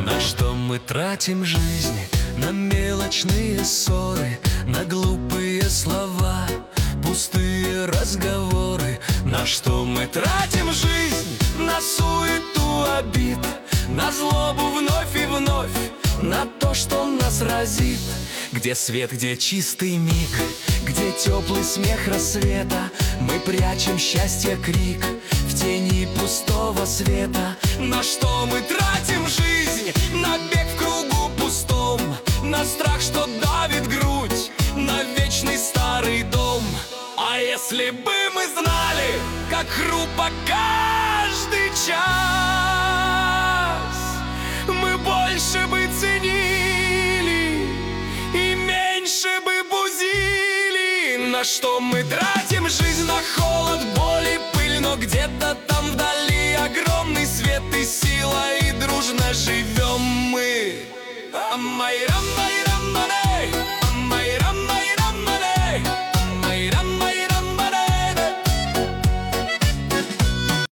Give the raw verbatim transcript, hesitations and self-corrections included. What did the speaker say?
На что мы тратим жизнь? На мелочные ссоры, на глупые слова, пустые разговоры. На что мы тратим жизнь? На суету обид, на злобу вновь и вновь, на то, что нас разит. Где свет, где чистый миг, где теплый смех рассвета, мы прячем счастье крик в тени пустого света. На что мы тратим жизнь? На бег в кругу пустом, на страх, что давит грудь, на вечный старый дом. А если бы мы знали, как хрупок каждый час, мы больше бы ценили и меньше бы бузили. На что мы тратим жизнь? На холод, боль и пыль, но где-то там вдали огромный свет и сила, и дружно живем мы. А моя, моя